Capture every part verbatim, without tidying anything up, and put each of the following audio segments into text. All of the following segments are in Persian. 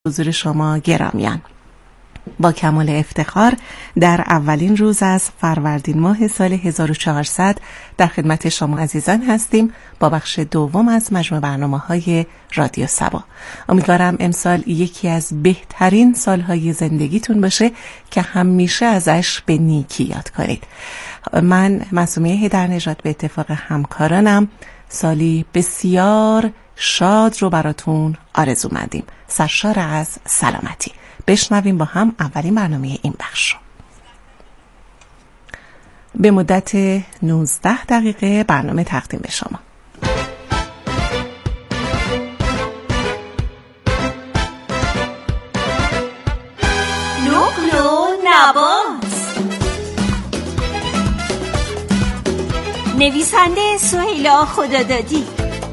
حضور شما گرامیان، با کمال افتخار در اولین روز از فروردین ماه سال هزار و چهارصد در خدمت شما عزیزان هستیم با بخش دوم از مجموع برنامه‌های رادیو صبا. امیدوارم امسال یکی از بهترین سالهای زندگیتون باشه که همیشه ازش به نیکی یاد کنید. من معصومیه هیدرنژاد به اتفاق همکارانم سالی بسیار شاد رو براتون آرزو مندیم، سرشار از سلامتی. بشنویم با هم اولین برنامه این بخش رو. به مدت نوزده دقیقه برنامه تقدیم به شما. نقل و نبات. نویسنده سهیلا خدادادی،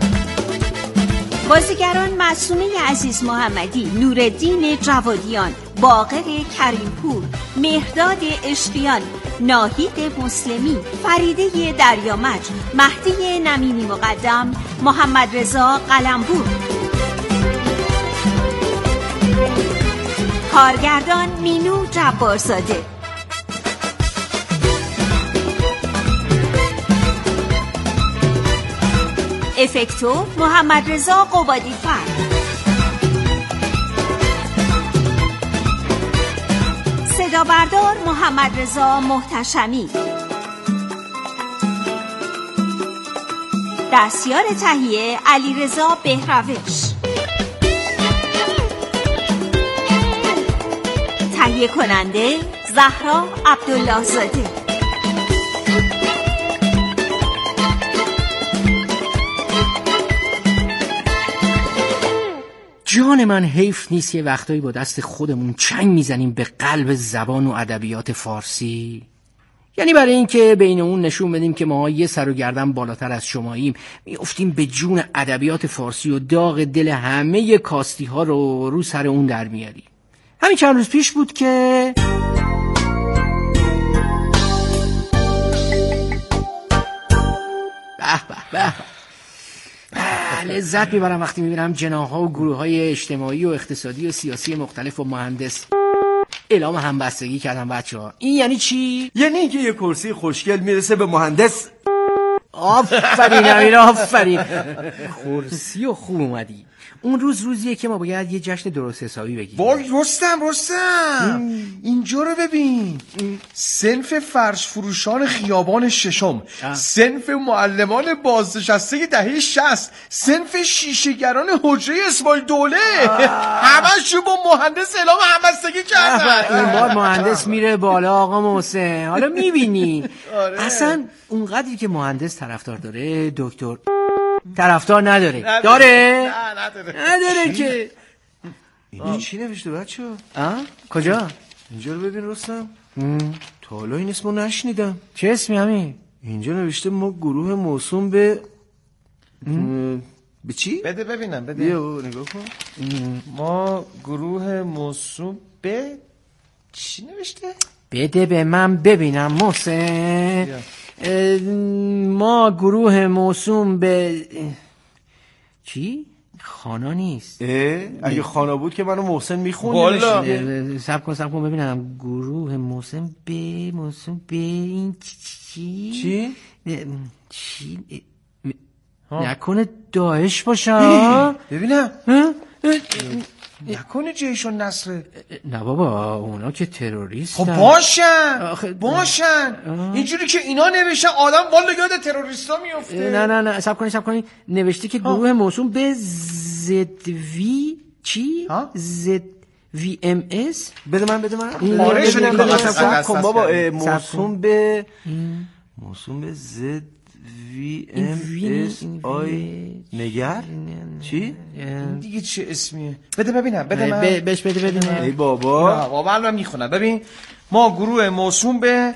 بازیگران معصومه عزیز محمدی، نورالدین جوادیان، باقر کریمپور، مهرداد عشقیان، ناهید مسلمی، فریده دریامج، مهدی نمیمی مقدم، محمد رضا قلمبور. کارگردان مینو جبارزاده. افکتو محمد رضا قبادی فرد. صدا بردار محمد رضا محتشمی. دستیار تهیه علی رضا بهروش. تهیه کننده زهرا عبدالله زاده. جان من حیف نیست یه وقتایی با دست خودمون چنگ میزنیم به قلب زبان و ادبیات فارسی. یعنی برای این که بین اون نشون بدیم که ما یه سر و گردن بالاتر از شماییم، میافتیم به جون ادبیات فارسی و داغ دل همه کاستی ها رو رو سر اون در میاریم. همین چند روز پیش بود که به به به لذت میبرم وقتی میبینم جناح‌ها و گروه‌های اجتماعی و اقتصادی و سیاسی مختلف و مهندس اعلام همبستگی کردن. بچه‌ها این یعنی چی؟ یعنی اینکه یه کرسی خوشگل میرسه به مهندس. آفرین امیر، آفرین. کرسی و خوب اومدی. اون روز روزیه که ما باید یه جشن درست حسابی بگیریم. وای رستم رستم اینجا رو ببین. صنف فرش فروشان خیابان ششم، صنف معلمان بازنشسته دهه شصت، صنف شیشه‌گران حجره اسماعیل دوله، همشون با مهندس اعلام همبستگی کردن. این بار مهندس میره بالا آقا محسن. حالا میبینی آره. اصلا اونقدری که مهندس طرفدار داره دکتر طرفدار نداره. نداره. داره؟ نه نداره. نداره که. این چی نوشته بچه؟ آه؟ کجا؟ اینجا رو ببین رستم. تا حالا این اسمو نشنیدم. چه اسمی همین؟ اینجا نوشته ما گروه موسوم به به چی؟ بده ببینم بده. بیا نگاه کن. ما گروه موسوم به چی نوشته؟ بده به من ببینم محسن. ما گروه موسوم به چی؟ خانا نیست. اگه خانا بود که منو محسن میخوندی. والا سب کن سب کن ببینم. گروه موسوم به موسوم به این چی؟ چی؟ چی؟ نکنه داعش باشه؟ ببینم نکنه جیشون نصره؟ نه بابا اونا که تروریستن. خب باشن باشن اینجوری که اینا نوشتن آدم والا یاد تروریستا میفته. نه نه نه سب کنی سب کنی نوشته که گروه موسوم به زد وی چی؟ زد وی ام اس. بده من بده من آره شده کن بابا. موسوم به موسوم به زد وی ام اس آی نگر چی؟ این دیگه چه اسمیه؟ بده ببینم بده من بهش بده ببینم. ای بابا نه بابا من میخونم. ببین ما گروه موسوم به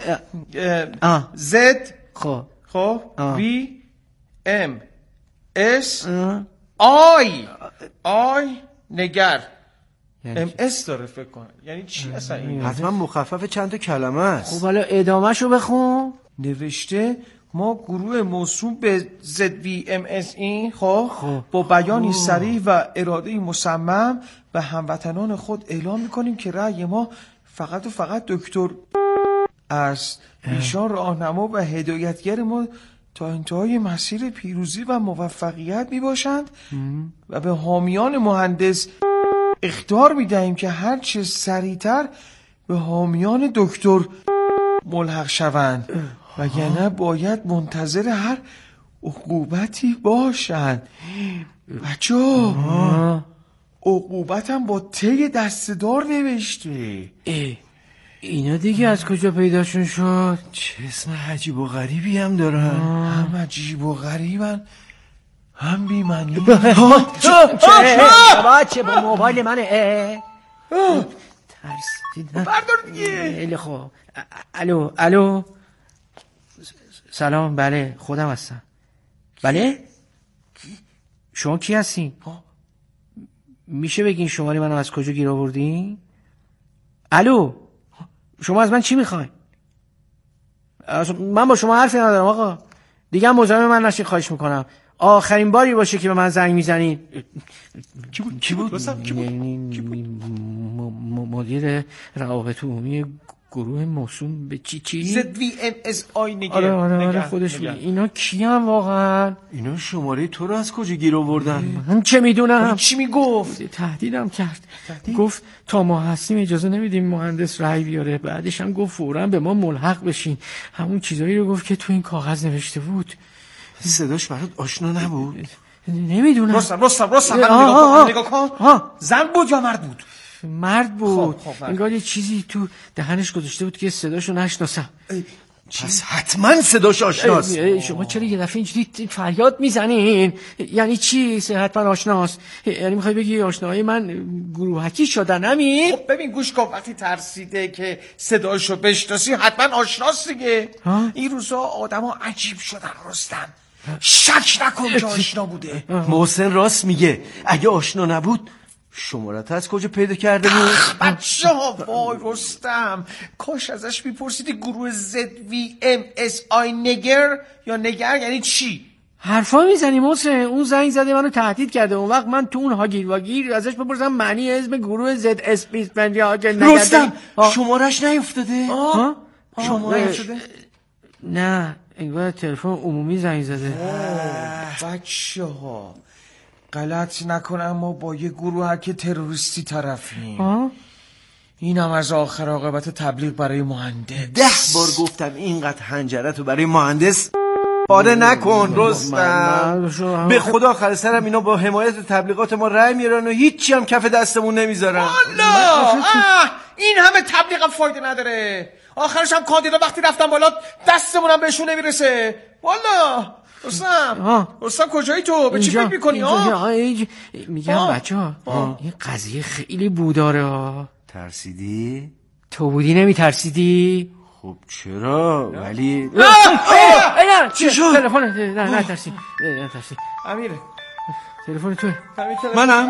زد خب خب وی ام اس آی آی نگر ام اس داره فکر کنم. یعنی چی اصلا این؟ حتما مخفف چند تا کلمه است. خب حالا ادامهشو بخون. نوشته ما گروه موسوم به زد وی ام اس این خب با بیانی صریح و اراده مصمم به هموطنان خود اعلام میکنیم که رأی ما فقط و فقط دکتر است. ایشان راهنما و هدایتگر ما تا انتهای مسیر پیروزی و موفقیت میباشند و به حامیان مهندس اخطار میدهیم که هرچه سریعتر به حامیان دکتر ملحق شوند و یعنی باید منتظر هر عقوبتی باشند. بچه عقوبتم با ته دستدار نوشته. اینا دیگه از کجا پیداشون شد؟ چه اسم عجیب و غریبی هم دارن. هم عجیب و غریبن هم بی معنی. چه با موبایل منه ترسیدم. بردار دیگه. خیلی خوب. الو الو سلام. بله خودم هستم. بله شما کی هستین؟ میشه بگین شماره منو از کجا گیر آوردین؟ الو شما از من چی میخواین؟ من با شما حرفی ندارم آقا. دیگه هم مزاحم من نشین خواهش میکنم. آخرین باری باشه که به من زنگ میزنین. کی بود؟ کی بود؟ کی بود؟ مدیر روابط عمومی گروه موسوم به چی چی؟ زد وی ام اس آی نگر. آره آره آره خودش. اینا کی هم واقعا؟ اینا شماره تو رو از کجا گیر آوردن؟ من چه میدونم؟ چی میگفت؟ تهدیدم کرد. تهدید؟ گفت تا ما هستیم اجازه نمیدیم مهندس رأی بیاره. بعدش هم گفت فوراً به ما ملحق بشین. همون چیزایی رو گفت که تو این کاغذ نوشته بود. صداش برات آشنا نبود؟ نمیدونم. رستم رستم رستم نگاه کن نگاه کن. زن بود یا مرد بود؟ مرد بود. انگار یه چیزی تو دهنش گذاشته بود که صداشو نشناسم. پس حتما صداش آشناست. شما چرا یه دفعه اینجوری فریاد میزنین؟ یعنی چی حتما آشناست؟ یعنی میخوای بگی آشناهای من گروهکی شدن همین؟ خب ببین گوش کن، وقتی ترسیده که صداشو بشناسی حتما آشناست دیگه. این روزا آدما عجیب شدن رستم. شک نکن که آشنا بوده. محسن راست میگه. اگه آشنا نبود شمارت از کجا پیدا کرده بود؟ بچه ها وای رستم، کاش ازش میپرسیدی گروه زد وی ام اس آی نگر یا نگر یعنی چی؟ حرفا میزنی محسن. اون زنگ زده منو تهدید کرده. اون وقت من تو اون هاگیر واگیر ازش بپرسم معنی اسم گروه زد اس بیست پنج نگر. رستم شمارش نیفتاده؟ شماره نیفتاده؟ نه انگار تلفن عمومی زنگ زده. بچه ها غلط نکنم ما با یه گروه که تروریستی طرفیم. اینم از آخر عاقبت تبلیغ برای مهندس. ده بار گفتم اینقدر حنجرتو برای مهندس پاره نکن رستم. به خدا آخر سرم اینا با حمایت تبلیغات ما رأی میارن و هیچی هم کف دستمون نمیذارن. والا این همه تبلیغ هم فایده نداره. آخرش هم کاندیدا وقتی رفتن بالا دستمون هم بهشون نمیرسه. والا رستم رستم کجایی تو؟ به چی فکر میکنی؟ میگم بچه ها این قضیه خیلی بوداره ها. ترسیدی؟ تو بودی نمیترسیدی؟ خب چرا؟ ولی چی شد؟ تلفن نه نه ترسی نه ترسی امیره تلفن توه. منم؟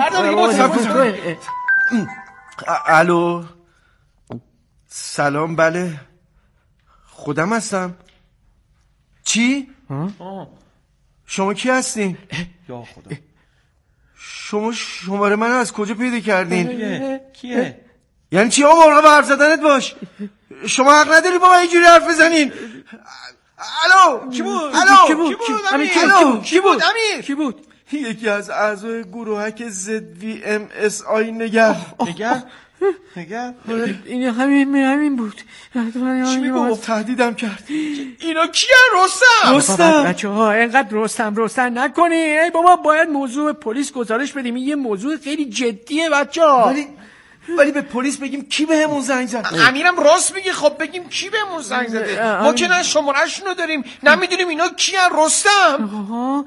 الو سلام. بله خودم هستم. چی؟ شما کی هستین؟ یا خدا شما شماره من از کجا پیدا کردین؟ کیه؟ یعنی چی؟ اون موقع به حرف زدنت باش. شما حق نداری با من اینجوری حرف بزنین. الو کی بود؟ الو کی بود؟ کی بود؟ امیر کی بود؟ یکی از اعضای گروهک زد وی ام اس آی نگر. نگر؟ نگر؟ این همین همین بود. چی میگفت؟ تهدیدم کرد. اینا کیه رستم؟ رستم بچه ها اینقدر رستم رستم نکنی. ای بابا باید موضوع پلیس گزارش بدیم. این یه موضوع خیلی جدیه بچه ها. ولی ولی به پلیس بگیم کی بهمون زنگ زد؟ امیرم راست میگه. خب بگیم کی بهمون زنگ زده؟ ما که نه شماره‌شون رو داریم نه میدونیم اینا کیان رستم. آها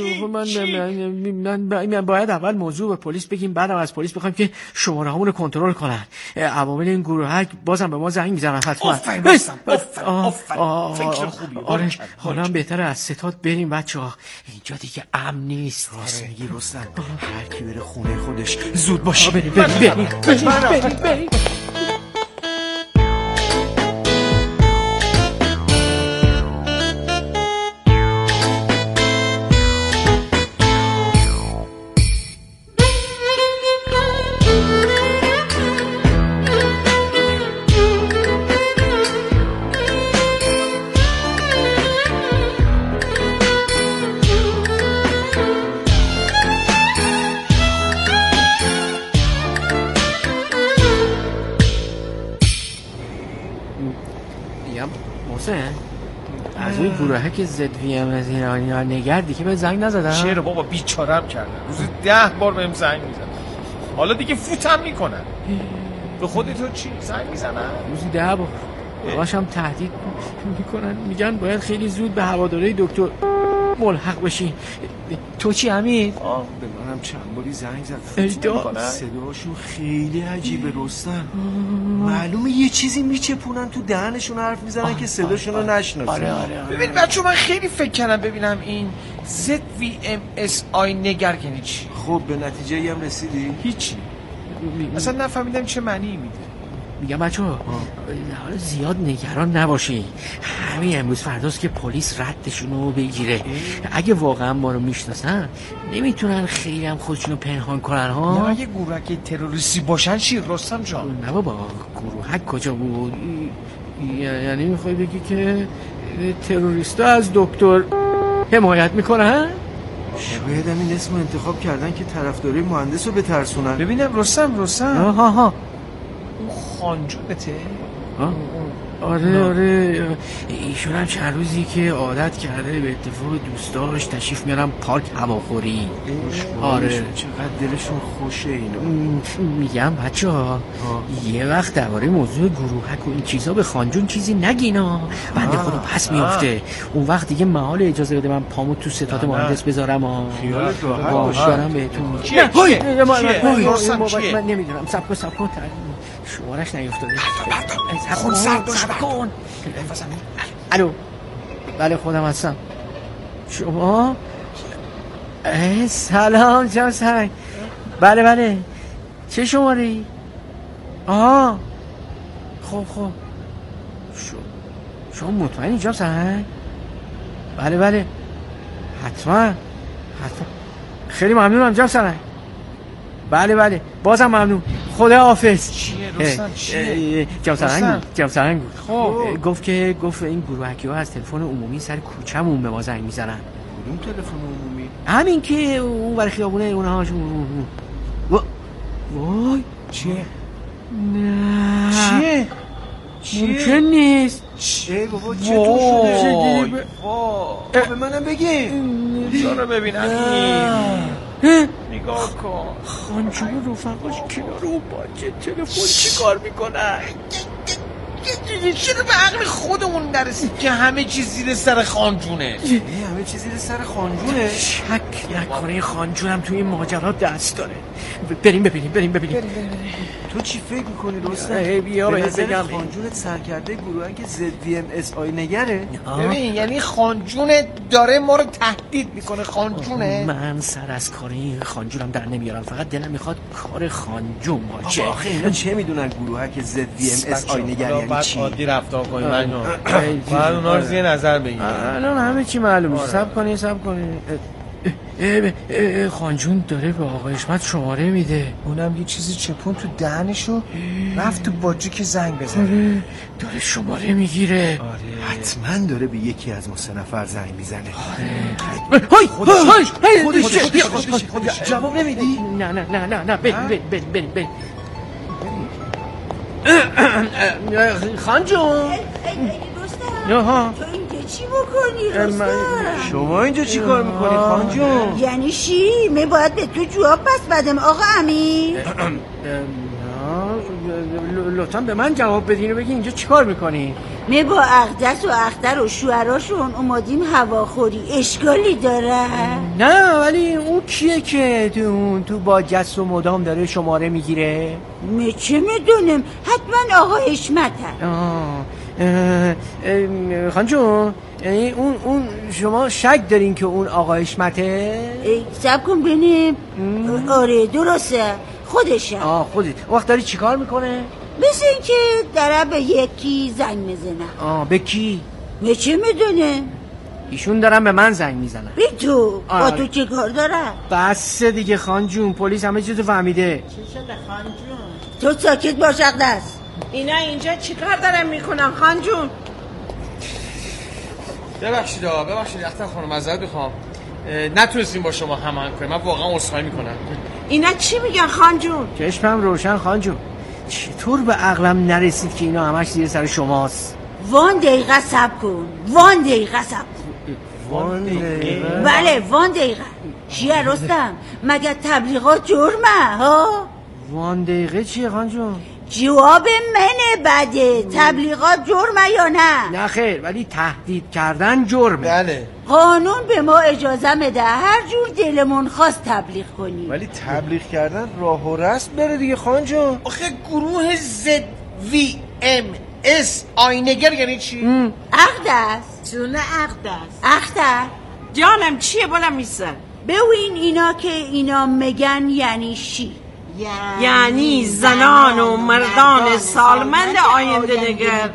من من باید اول موضوع به پلیس بگیم بعدم از پلیس بخوایم که شماره هامون رو کنترل کنن. عوامل این گروه بازم به ما زنگ میزنن حتما. آفرین رستم آفرین فکر خوبی. آره حالا بهتره از ستاد بریم بچه‌ها. اینجا دیگه امن نیست. راست میگی رستم. هر کی بره خونه خودش زود باشه. بریم بریم بریم بریم بریم. حسین از اون گروهه که زد وی ام از ایرانی‌ها نگردی که به زنگ نزدن؟ چرا بابا بیچارم کردن، روزی ده بار بهم زنگ میزنن، حالا دیگه فوتم میکنن. به خودت تو چی زنگ میزنن؟ روزی ده بار باشم تهدید میکنن، میگن باید خیلی زود به هواداره دکتر ملحق بشی. تو چی امید؟ آه به منم چند باری زنگ زدن، صداشون خیلی عجیبه رستم، معلومه یه چیزی میچپونن تو دهنشون حرف میزنن که صداشون رو نشناسن. آره آره آره. ببین بچه من خیلی فکر کردم ببینم این زد وی ام اس آی نگر یعنی چی. خب به نتیجه هم رسیدی؟ هیچی، اصلا نفهمیدم چه معنی میده. میگم بچه ها زیاد نگران نباشی، همین امروز فرداست که پلیس ردشونو بگیره. اگه واقعا ما رو میشناسن نمیتونن خیلی هم خودشونو پنهان کنن ها. نه اگه گروهک تروریستی باشن چی رستم جان؟ نه بابا گروهک کجا بود؟ یعنی میخوای بگی که تروریستا از دکتر حمایت میکنن؟ شاید هم این اسم انتخاب کردن که طرفداری مهندس رو بترسونن. ببینم رستم رستم ها ها اون خانجونته؟ آره آره ایشون هم چند روزی که عادت کرده به اتفاق دوستاش تشریف میارم پارک هواخوری. آره چقدر دلشون خوشه اینا. میگم بچه ها یه وقت درباره موضوع گروهک و این چیزا به خانجون چیزی نگینا، بنده خودم پس میافته. اون وقت دیگه محال اجازه بده من پامو تو ستاد مهندس بذارم ها. خیالت راحت باش دارم بهتون کیه کیه من نمیدونم. سب کن سب کن شمارش نیفتاده. خون سرد سب کن. الو بله خودم هستم. شما سلام جان سنگ. بله بله چه شماری؟ آها خب خب شما مطمئنی جان سنگ؟ بله بله حتما حتما خیلی ممنونم جان سنگ. بله بله بازم ممنون. خدا حافظ. چیه رستم چیه؟ جام سرنگ جام سرنگ خب گفت که گفت این گروهکی ها از تلفن عمومی سر کوچه‌مون به ما زنگ میزنن. کدوم تلفن عمومی؟ همین که اون ور خیابونه اونهاشون. وای چیه؟ نه چیه؟ ممکن نیست. ای بابا چطور شده؟ وای به منم بگی کجا رو ببینم نگاه کن. خانجون رفقاش کنار اون باجه تلفن چی کار میکنن؟ چرا به عقل خودمون نرسید که همه چیز زیر سر خانجونه؟ همه چیز زیر سر خانجونه؟ شک نکنه خانجونم توی این ماجرا دست داره. بریم ببینیم بریم ببینیم. تو چی فکر میکنی رستم؟ بیا به بهت نظر بگم خانجونت سرکرده گروهن که زد وی ام اس آی نگره؟ ببین یعنی خانجونه داره ما رو تهدید میکنه. خانجونه من سر از کار این خانجونم در نمیارم، فقط دلم میخواد کار خانجون باشه. آخه اینا چه میدونن گروهن که زد وی ام اس آی نگر یعنی چی؟ عادی رفتار کنیم من باید اونا رو زیر نظر بگیریم. الان همه چی معلومه. صبر کنین صبر کنین. خانجون داره به آقا حشمت شماره میده. اونم یه چیزی چپون تو دهنشو رفت تو باجی که زنگ بزنه. آره داره شماره میگیره. آره حتما داره به یکی از ما سه نفر زنگ میزنه. آره های خودش خودش خودش خودش جواب نمیدی؟ نه نه نه نه نه بریم بریم بریم بریم. خانجون رستم تو اینجا چی بکنی رستم؟ شما اینجا چی کار میکنی خانجون؟ یعنی چی؟ من باید به تو جواب پس بدم آقا امیر؟ لطفا به من جواب بدین و بگین اینجا چی کار میکنی؟ من با اقدس و اختر و شوهراشون اومدیم هواخوری. اشکالی داره؟ نه ولی اون کیه که تو اون تو با جس و مدام داره شماره میگیره؟ من چه میدونم، حتما آقا حشمت هست. خانجون یعنی اون اون شما شک دارین که اون آقا حشمته؟ سب کن ببینیم. آره درسته خودشه. آه خودت. وقت داری چی کار میکنه؟ مثل این که داره به یکی زنگ میزنه. آه به کی؟ من چه میدونه؟ ایشون دارن به من زنگ میزنن. به تو؟ با آه. تو چه کار داره؟ بس دیگه خانجون، پلیس همه چیزو فهمیده. چی شده خانجون؟ تو ساکت باش اقدس. اینا اینجا چی کار دارن میکنن خانجون؟ ببخشید آقا ببخشید اختر خانم معذرت میخوام نتونستیم با شما هماهنگ کنیم. من واقعا عذرخواهی میکنم. اینا چی میگن خانجون؟ چشمم روشن خانجون. چطور به عقلم نرسید که اینا همش زیر سر شماست؟ وان دقیقه صبر کن، وان دقیقه صبر کن. وان دقیقه؟ بله وان دقیقه. چیه رستم؟ مگه تبلیغات جرمه ها؟ وان دقیقه چیه خان جون؟ جواب منه بده. تبلیغات جرمه یا نه؟ نه خیر، ولی تهدید کردن جرمه. بله. قانون به ما اجازه میده هر جور دلمون خواست تبلیغ کنیم. ولی تبلیغ کردن راه و رسم بره دیگه خان جون. آخه گروه زد وی ام اس آینگر یعنی چی؟ اقدس جون اقدس. اختر جانم چیه بلم میسن؟ ببین اینا که اینا میگن یعنی چی؟ یعنی زنان و مردان سالمند آینده نگر.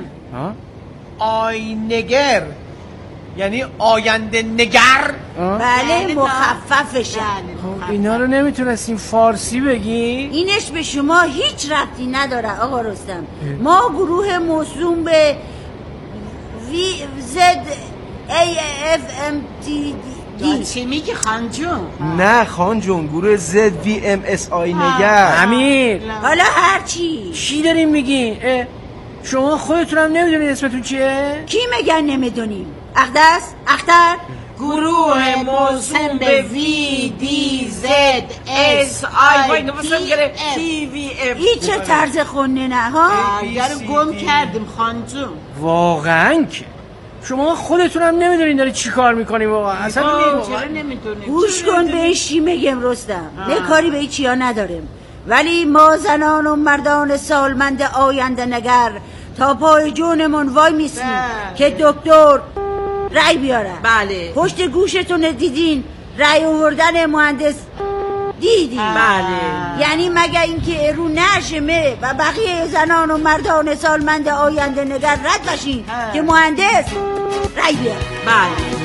آینگر یعنی آینده نگر. بله مخففشه. خب اینا رو نمیتونستیم فارسی بگی؟ اینش به شما هیچ ربطی نداره آقا رستم. ما گروه موسوم به وی زد ای اف ام تی دی. چی میگی خان جون؟ نه خان جون، گروه زد وی ام اس آی نگر. امیر حالا هرچی چی داریم میگی؟ شما خودتونم نمیدونید اسمتون چیه؟ کی میگن نمیدونیم؟ اقدس اختر گروه موسوم به وی دی زد اس آی وای نفسم گره تی وی اف. این چه طرز خونه نه ها؟ یارو گم کردیم خان جون. واقعا که شما خودتونم نمیدونین داری چی کار میکنی واقعا. اصلا چرا نمیدونیم؟ گوش کن به چی میگم رستم. نه کاری به چیا نداریم، ولی ما زنان و مردان سالمند آینده نگر تا پای جونمون وای میسیم که دکتر رای بیاره. بله. پشت گوشتون دیدین رای آوردن مهندس دیدین؟ بله. یعنی مگه اینکه رو نشمه و بقیه زنان و مردان سالمند آینده نگر رد بشین که مهندس رای بیاره. بله.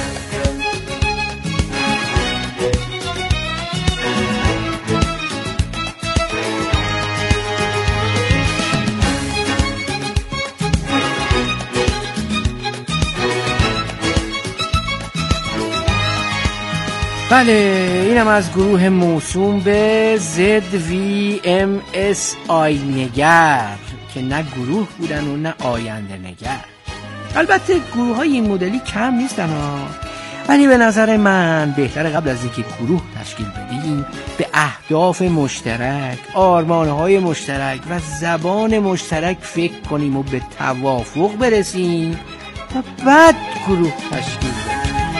بله اینم از گروه موسوم به زد وی ام اس آی نگر که نه گروه بودن و نه آینده نگر. البته گروه های این مدلی کم نیستن ها، ولی به نظر من بهتره قبل از اینکه گروه تشکیل بدیم به اهداف مشترک، آرمانهای مشترک و زبان مشترک فکر کنیم و به توافق برسیم و بعد گروه تشکیل بدیم.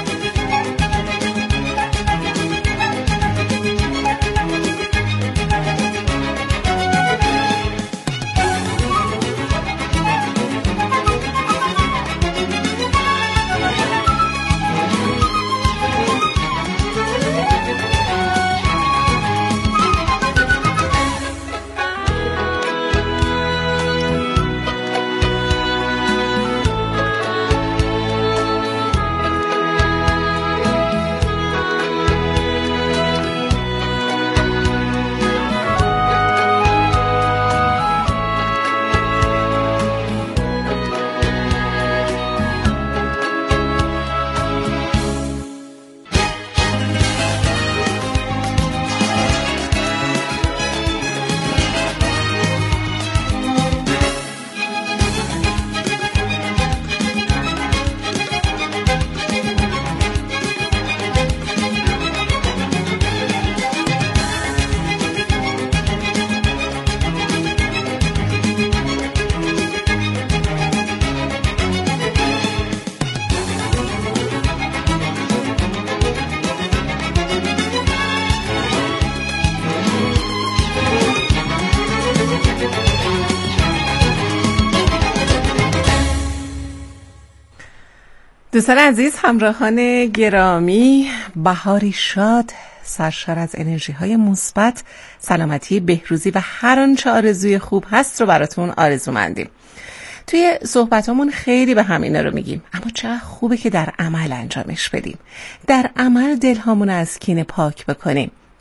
دوستان عزیز، همراهان گرامی، بهاری شاد سرشار از انرژی های مثبت، سلامتی، بهروزی و هر آنچه آرزوی خوب هست رو براتون آرزومندیم. توی صحبتامون خیلی به همینا رو میگیم، اما چقدر خوبه که در عمل انجامش بدیم، در عمل دلهامون از کینه پاک بکنیم.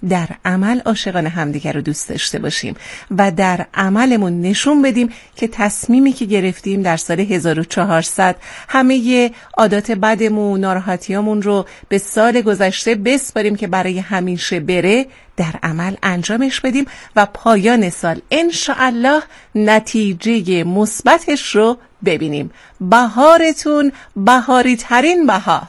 در عمل عاشقانه همدیگر رو دوست داشته باشیم و در عملمون نشون بدیم که تصمیمی که گرفتیم در سال هزار و چهارصد همه عادات بدمون، ناراحتیامون رو به سال گذشته بسپاریم که برای همیشه بره، در عمل انجامش بدیم و پایان سال انشاءالله نتیجه مثبتش رو ببینیم. بهارتون بهاری ترین بهار.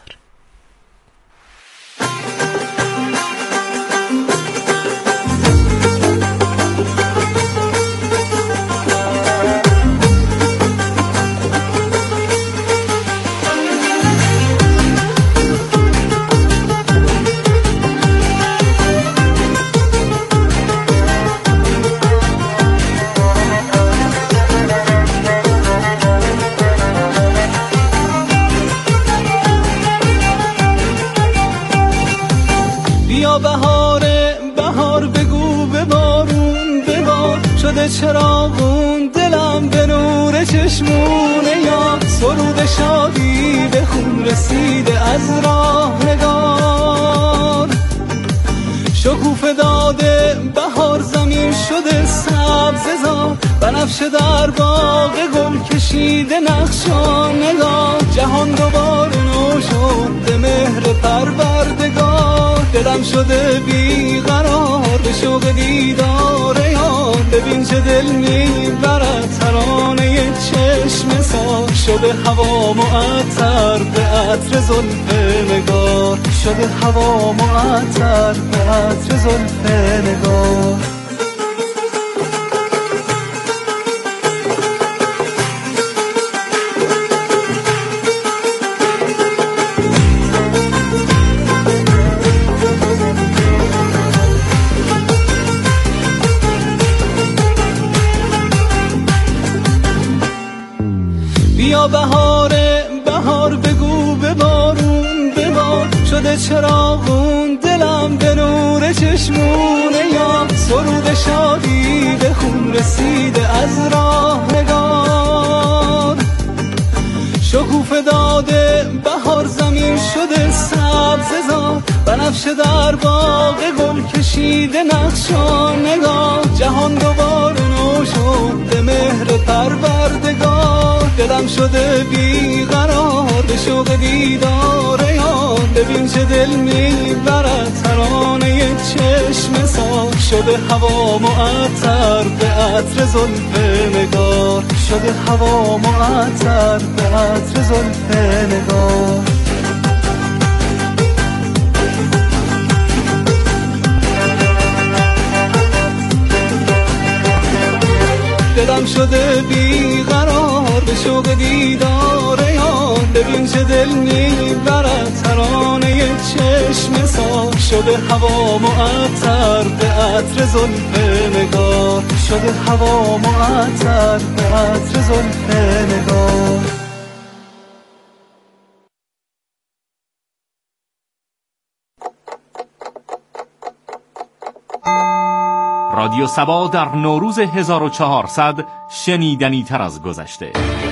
بهاره بهار بگو به بارون ببار، شده چراغون دلم به نور چشمونه، یا سرود شادی به خون رسیده از راه نگار. شکوفه داده بهار زمین شده سبززار، بنفشه در باغ گل کشیده نقشان نگار. جهان دوباره نو شد به مهر پروردگار، دلم شده بیقرار به شوق دیدار یار. ببین چه دل میبرد ترانه چشم سار، شده هوا معطر به عطر زلف نگار، شده هوا معطر به عطر زلف نگار. بیا بهاره بهار بگو به بارون ببار، شده چراغون دلم به نور چشمونه، یا سرود شادی به خون رسیده از راه نگار. شکوفه داده بهار زمین شده سبززار، بنفشه در باغ گل کشیده نقشان نگار. جهان دوباره نو شد به مهر پروردگار، دلم شده بیقرار به شوق دیدار یار. ببین چه دل میبرد ترانه چشم سار، شده هوا معطر به عطر زلف نگار، شده هوا معطر به عطر زلف نگار. دلم شده بیقرار به شوق دیدار یار. ببین چه دل میبرد ترانه چشم سار، شده هوا معطر به عطر زلف نگار، شده هوا معطر به عطر زلف نگار. رادیو سبا در نوروز هزار و چهارصد شنیدنی تر از گذشته.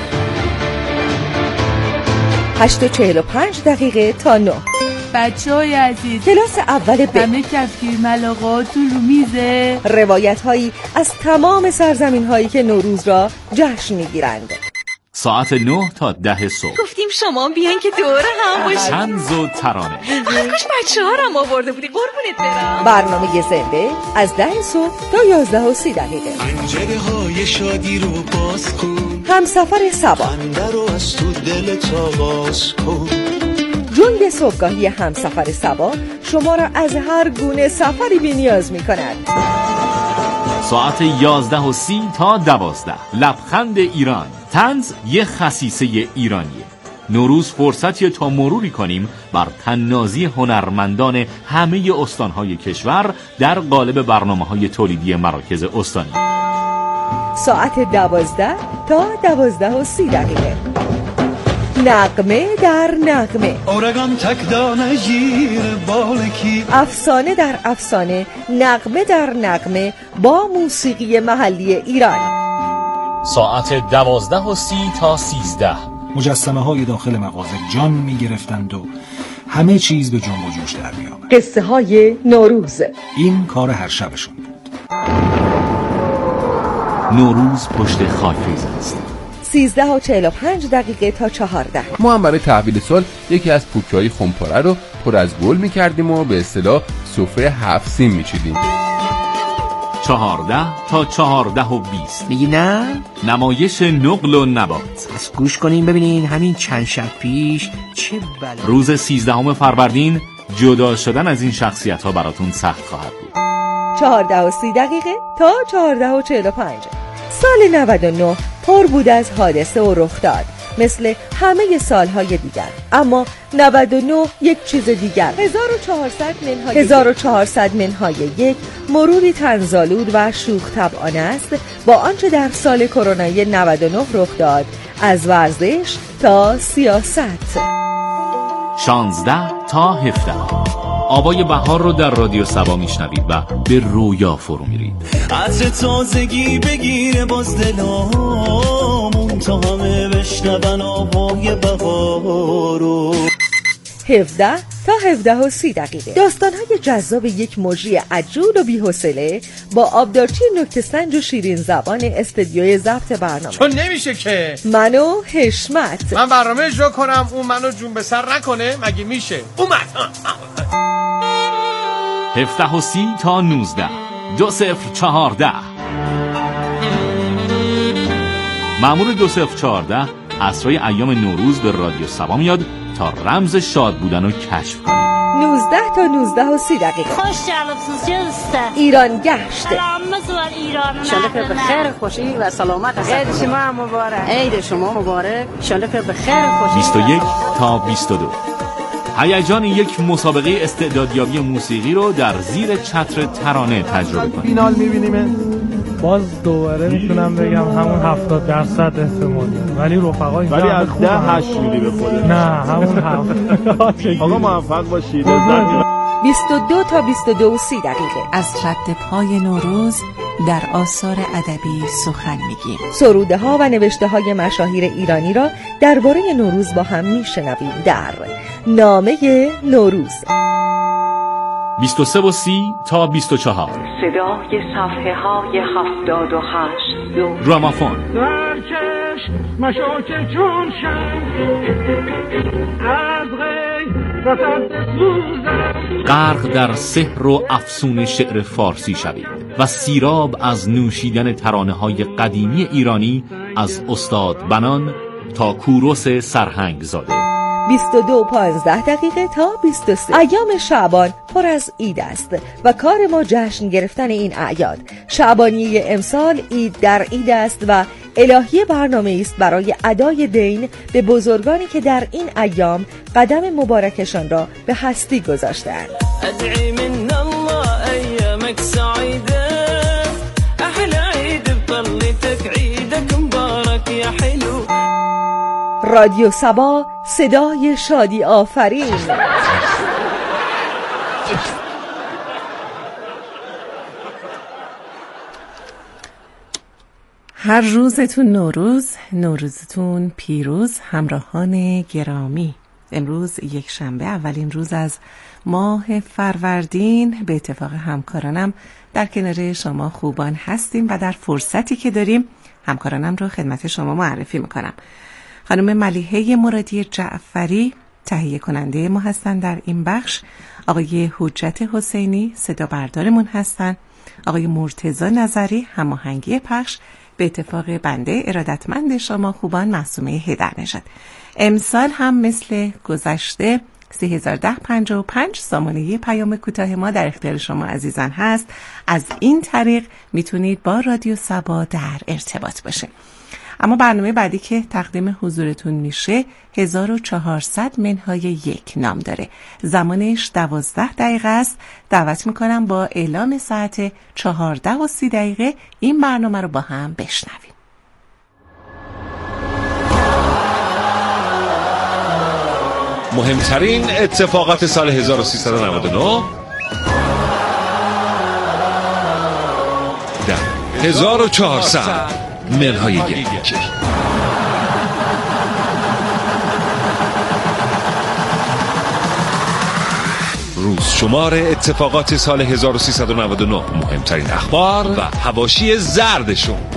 هشت و چهل و پنج دقیقه تا نه. بچه های عزیز، کلاس اول ب، همه کفگیر ملاقه تو رو میزه. روایت هایی از تمام سرزمین هایی که نوروز را جشن میگیرند. ساعت نه تا ده صبح. گفتیم شما بیان که دور هم باشیم. طنز و ترانه. آخش بچه ها رو آورده بودی، قربونت برم. برنامه زنده از ده صبح تا یازده و سی دقیقه. پنجره های شادی رو باز کن، همسفر سبا خنده رو از تو دلت آغاز کن. جنگ صبحگاهی همسفر سبا شما را از هر گونه سفری بی نیاز می کند. ساعت یازده و سی تا دوازده. لبخند ایران. طنز یه خصیصه ایرانیه. نوروز فرصتی تا مروری کنیم بر طنازی هنرمندان همه استانهای کشور در قالب برنامه‌های تولیدی مراکز استانی. ساعت دوازده تا دوازده و سی دقیقه. نغمه در نغمه، اورگان تکدانه گیر بالکی، افسانه در افسانه، نغمه در نغمه با موسیقی محلی ایران. ساعت دوازده و سی تا سیزده. مجسمه های داخل مغازه جان می گرفتند و همه چیز به جنب و جوش در بیامد. قصه های نوروز، این کار هر شبشون بود. نوروز پشت خاکریز است. سیزده و چهل و پنج دقیقه تا چهارده. ما هم برای تحویل سال یکی از پوکه‌های خمپاره رو پر از گل می‌کردیم و به اصطلاح سفره هفت سین می‌چیدیم. چهارده تا چهارده و بیست. میگی نه؟ نمایش نقل و نبات. از گوش کنین ببینین همین چند شب پیش چه بلا. روز سیزدهم فروردین جدا شدن از این شخصیت‌ها براتون سخت خواهد بود. چهارده و سی دقیقه تا چهارده و چهل و پنج. سال نود و نه پر بود از حادثه و رخ داد مثل همه سالهای دیگر، اما نود و نه یک چیز دیگر. هزار و چهارصد منهای هزار و چهارصد منهای یک مروری طنزآلود و شوخ طبعانه است با آنچه در سال کرونایی نود و نه رخ داد، از ورزش تا سیاست. شانزده تا هفده. آوای بهار رو در رادیو سبا میشنوید و به رویا فرو میرید. عطر تازگی بگیره باز دلامون تا همه بشنون آوای بهار رو. هفده تا هفده و سی دقیقه. داستان‌های جذاب یک مجری عجول و بی‌حوصله با آبدارچی نکته سنج و شیرین زبان استدیوی ضبط برنامه. چون نمیشه که من و حشمت من برنامه اجرا کنم اون منو جون به سر نکنه، مگه میشه؟ اومد. هفده و سی تا نوزده. دو صفر چهارده. مأمور دو صفر چهارده عصرهای ایام نوروز به رادیو سبا میاد تا رمز شاد بودن رو کشف کنه. نوزده تا نوزده و سی دقیقه. خوش جلبسوز جلسته ایران گشت. سلام مزور ایران. انشالله که به خیر خوشی و سلامت هست. عید شما مبارک. عید شما مبارک. انشالله که به خیر خوشی. بیست و یک تا بیست و دو. هیجان یک مسابقه استعدادیابی موسیقی رو در زیر چتر ترانه تجربه کنید. فینال می‌بینیم. باز دوباره میتونم بگم همون هفتاد درصد احتمال داره، ولی رفقا اینجا ولی از ده هشت میدی به خودت. نه همون هفت. آقا موفق باشید. بیست و دو تا بیست و دو و سی دقیقه. از رد پای نوروز در آثار ادبی سخن میگیم. سروده ها و نوشته های مشاهیر ایرانی را درباره نوروز با هم میشنویم در نامه نوروز. بیست و سه و سی تا بیست و چهار. صدای صفحه های هفتاد و هشت. گرامافون. درکش مشاک چون شم از غی رفت سوزم. غرق در سحر و افسون شعر فارسی شوید و سیراب از نوشیدن ترانه های قدیمی ایرانی از استاد بنان تا کوروس سرهنگ زاده. بیست و دو و پانزده دقیقه تا بیست و سه. ایام شعبان پر از عید است و کار ما جشن گرفتن این اعیاد. شعبانیه امسال عید در عید است و الهی برنامه است برای ادای دین به بزرگانی که در این ایام قدم مبارکشان را به هستی گذاشتند. ادعی من الله ایامک سعیده احلى عید بطلتک عیدک مبارک یا حلو. رادیو سبا، صدای شادی آفرین. هر روزتون نوروز، نوروزتون پیروز. همراهان گرامی، امروز یک شنبه، اولین روز از ماه فروردین. به اتفاق همکارانم در کنار شما خوبان هستیم و در فرصتی که داریم همکارانم رو خدمت شما معرفی میکنم. خانم ملیحه مرادی جعفری تهیه کننده ما هستن در این بخش، آقای حجت حسینی صدا بردارمون هستن، آقای مرتضی نظری هماهنگی پخش، به اتفاق بنده ارادتمند شما خوبان معصومه هیدرنژاد. امسال هم مثل گذشته سه هزار و ده پنجاه و پنج سامانه پیام کوتاه ما در اختیار شما عزیزان هست. از این طریق میتونید با رادیو سبا در ارتباط باشید. اما برنامه بعدی که تقدیم حضورتون میشه هزار و چهارصد منهای یک نام داره. زمانش دوازده دقیقه است. دعوت میکنم با اعلام ساعت چهارده و سی دقیقه این برنامه رو با هم بشنویم. مهمترین اتفاقات سال هزار و سیصد و نود و نه در هزار و چهارصد منهای یک. روز شمار اتفاقات سال هزار و سیصد و نود و نه، مهمترین اخبار و حواشی زردشون.